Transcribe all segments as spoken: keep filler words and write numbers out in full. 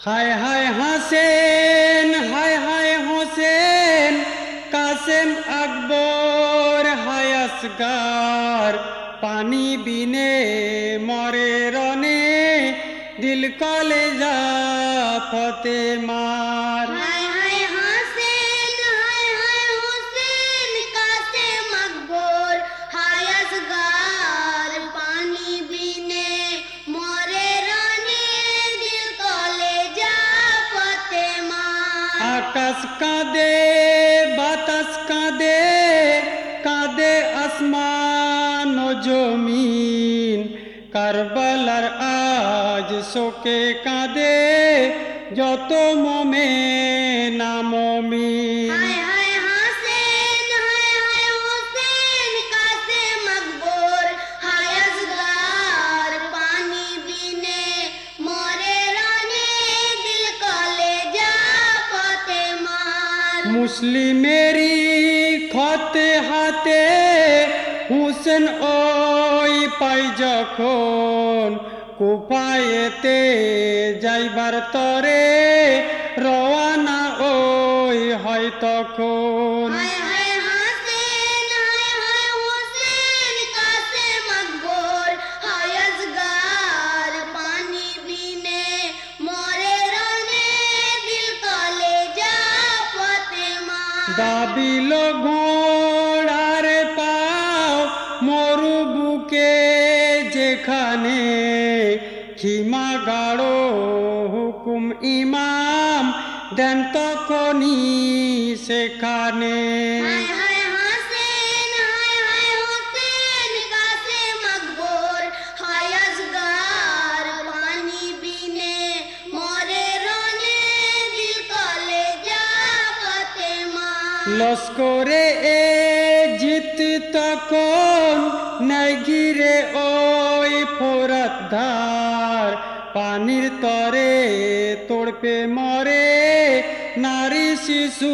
হায় হায় হাসেন, হায় হায় হোসেন, কাসেম আকবর হায় আসগার, পানি বিনে মরে রনে, দিল কলেজা ফতে মার। হায় হায় হাসেন, হায় হায় হোসেন, কাসেম আকবর হায় আসগার, পানি বিনে মরে রনে, দিল কলেজা ফতে মার। আকাশ কাঁদে, বাতাস কাঁদে, কাঁদে আসমান ও জমিন, কারবালার আজ শোকে কাঁদে যত মোমেন মুমিন। হায় হায় হাসেন, হায় হায় হোসেন, কাসেম আকবর হায় আসগার, পানি বিনে মরে রনে, দিল কলেজা ফতে মার। মুসলিমেরই খতে হাতে হুসেন ওই পাই যখন, কুপায়েতে যাইবার তরে রওয়ানা ওই হয় তখন। হায় হায় হাসেন, হায় হায় হোসেন, কাসেম আকবর হায় আসগার, পানি বিনে মরে রনে, দিল কলেজা ফতে মার। দাবিল ঘোড়ার পাও মরু বুকে যেখানে, খিমা গাড়ো হুকুম ইমাম দেন তখনই সেখানে। হায় হায় হাসেন, হায় হায় হোসেন, কাসেম আকবর হায় আসগার, পানি বিনে মরে রনে, দিল কলেজা ফতে মার। লস্করে এ জিত তখন নাই ঘিরে ওই ফোরাত ধার, পানির তরে তোড়পে মরে নারী শিশু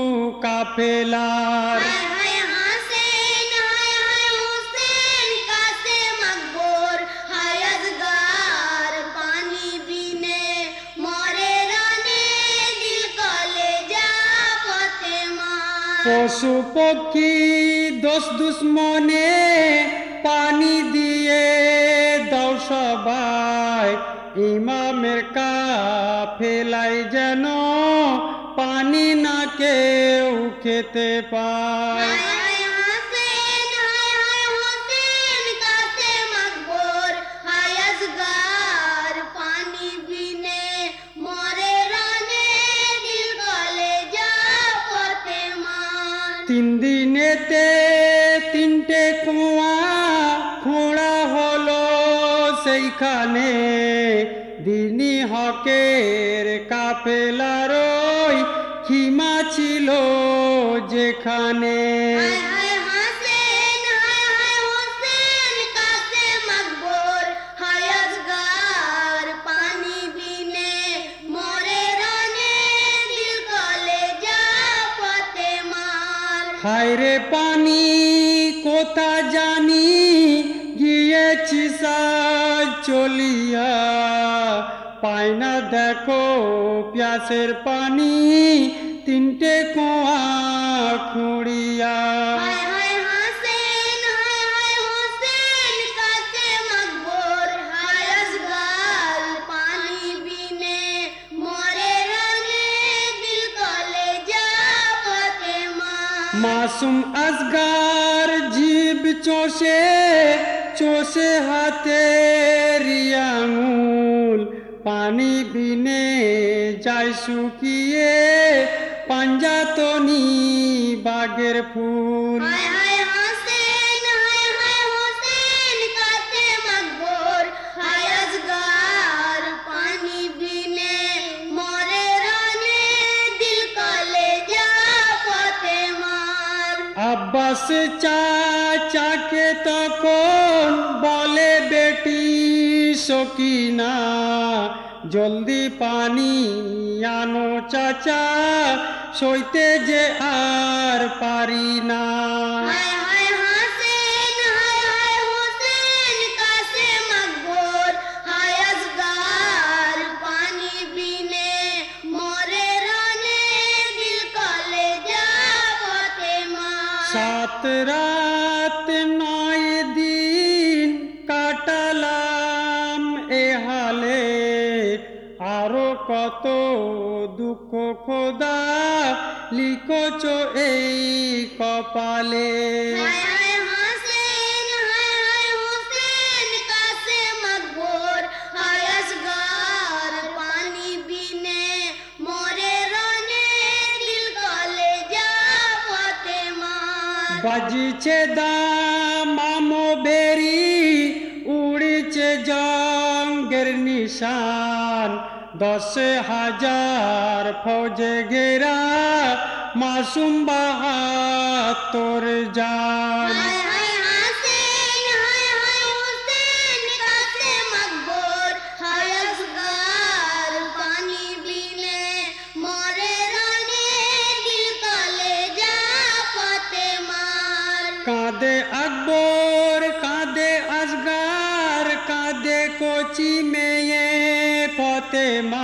কাফেলার। হায় হায় হাসেন, হায় হায় হোসেন, কাসেম আকবর হায় আসগার, পানি বিনে মরে রনে, দিল কলেজা ফতে মার। পশু পক্ষী দোষ দুশ্মনে পানি দিয়ে দাও সবাই, ইমামের কাফেলাই যেন পানি না কেউ খেতে পায়। হায় হায় হাসেন, হায় হায় হোসেন, কাসেম আকবর হায় আসগার, পানি বিনে মরে রনে, দিল কলেজা ফতে মার। তিন দিনেতে তিনটে কুয়া খোঁড়া হলো সেইখানে, দিনী হকের কাফেলার ওই খিমা ছিল যেখানে। হায় হায় হাসেন, হায় হায় হোসেন, কাসেম আকবর হায় আসগার, পানি বিনে মরে রনে, দিল কলেজা ফতে মার। হায়রে পানি কোথা জানি গিয়েছি সাজ চলিয়া, পাই না দেখো প্যাসের পানি তিনটে কুয়া খুঁড়িয়া। হায় হায় হাসেন, হায় হায় হোসেন, কাসেম আকবর হায় আসগার, পানি বিনে মরে রনে, দিল কলেজা ফতে মার। মাসুম আসগার জীব চষে চষে হাতে আঙুল, পানি বিনে যায় শুকিয়ে পাঞ্জাতনি বাগের ফুল। হায় হায় হাসেন, হায় হায় হোসেন, কাসেম আকবর হায় আসগার, পানি বিনে মরে রনে, দিল কলেজা ফতে মার। আব্বাস চাচাকে তখন বলে বেটি সকিনা, জলদি পানি আনো চাচা, সইতে যে আর পারি না। হায় হায় হাসেন, হায় হায় হোসেন, কাসেম আকবর হায় আসগার, পানি বিনে সাত রাত নয় দিন কাটালাম এ হালে, আরো কত দুঃখ খোদা লিখছ এই কপালে। হায় হায় হোসেন, হায় হায় হোসেন, কাসেম আকবর, হায় আসগর, পানি বিনে মরে রনে, দিল কলে যা ফাতেমার। বাজিছে দামামো বেরি, উড়িছে জঙ্গের নিশান, দশ হাজার ফৌজে ঘেরা মাসুম বাহাত্তর জান। হায় হায় হোসেন, হায় হায় হোসেন, কাসেম আকবর, হায় আসগর, পানি বিনে মরে রনে, দিল কলে যা ফাতেমার। কাঁদে আকবর, কাঁদে আসগার, কাঁদে কচি মেয়ে ফতেমা,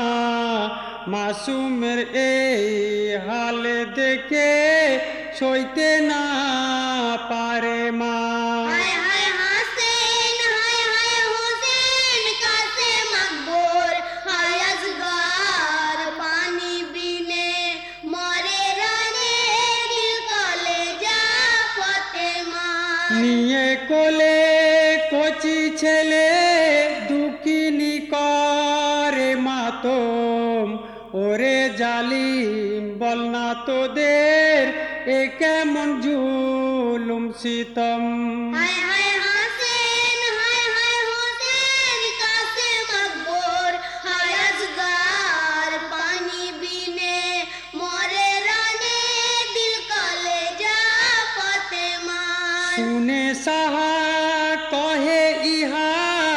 মাসুমের এই হালে দেখে সইতে না পারে মা। হায় হায় হোসেন, হায় হায় হোসেন, কাসেম আকবর, হায় আসগর, পানি বিনে মরে রনে, দিল কলে যা ফাতেমার। নিয়ে কোলে কচি ছেলে দুঃখিনী করে মাতম, ওরে জালিম বল না তোদের এ কেমন জুলুম সিতম। হায় হায় হোসেন, হায় হায় হোসেন, কাসেম আকবর, হায় আসগর, পানি বিনে মরে রনে, দিল কলে যা ফাতেমার। শুনে সাহা কহে ইহা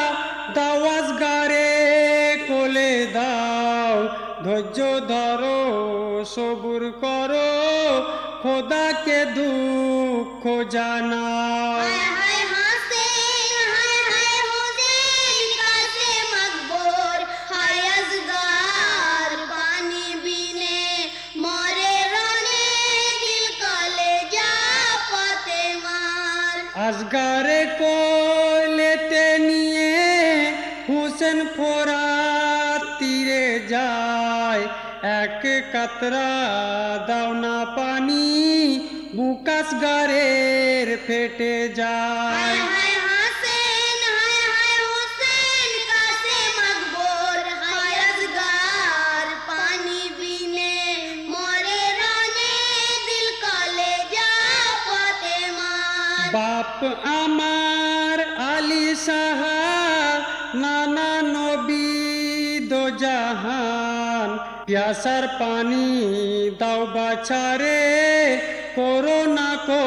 দাওয়াজগারে কোলে দাও, ধৈর্য ধরো সবুর করো, খোদাকে দুঃখ জানাও। হায় হায় হোসেন, হায় হায় হোসেন, কাসেম আকবর, হায় আসগর, পানি বিনে মরে রনে, দিল কলে যা ফাতেমার। আসগারে কোলেতে নিয়ে হুসেন ফোরাত তীরে যায়, এক কাতরা দাও না পানি বুকাস গারের ফেটে যায়। হায় হায় হোসেন, হায় হায় হোসেন, কাসেম আকবর, হায় আসগর, পানি বিনে মরে রনে, দিল কলে যা ফাতেমার। বাপ আমার আলী সাহা, নানা নবী দো জাহান, প্যাসার পানি দাও বাছারে, করো না কো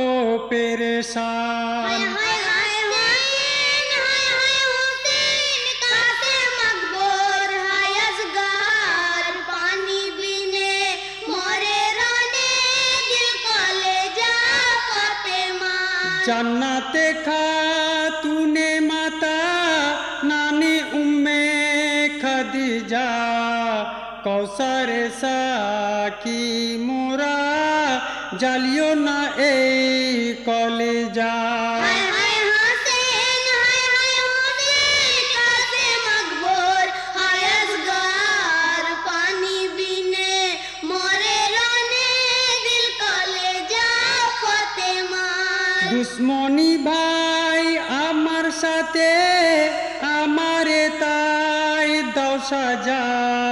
পেরেশান। হায় হায় হোসেন, হায় হায় হোসেন, কাসেম আকবর, হায় আসগর, পানি বিনে মরে রনে, দিল কলে যা ফাতেমার। জান্নাতে খাতুনে মাতা, নানি উম্মে খাদিজা, কৌসারে সাকি মোরা, জ্বালিও না এই কলেজা। হায় হায় হোসেন, হায় হায় হোসেন, কাসেম আকবর, হায় আসগর, পানি বিনে মরে রনে, দিল কলে যা ফাতেমার। দুশ্মনী ভাই আমার সাথে, আমারে তাই দাও সাজা,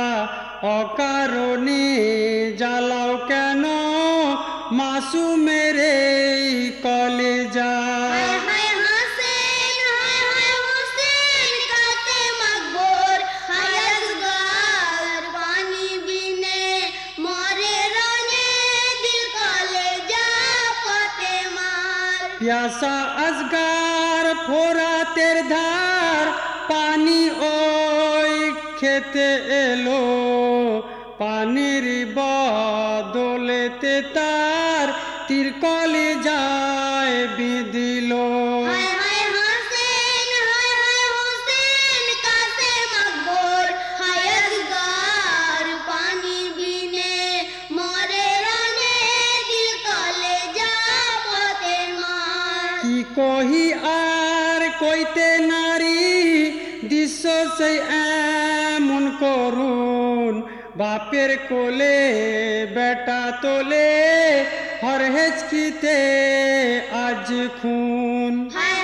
অকারণে জ্বালাও কেন মাসুমের এই কলেজা। হায় হায় হোসেন, হায় হায় হোসেন, কাসেম আকবর, হায় আসগর, পানি বিনে মরে রনে, দিল কলে যা ফাতেমার। প্যাসা আসগার ফোরাতের ধার, পানি ওই খেতে এলো, পানির বদলেতে তার তীর কলে যায় বিদিল। হায় হায় হোসেন, হায় হায় হোসেন, কাসেম আকবর, হায় আসগর, পানি বিনে মরে রনে, দিল কলে যা ফাতেমার। কইতে নারী দৃশ্য সেই এমন করুন বাপের কোলে বেটা তোলে হর হেচকিতে আজ খুন হায়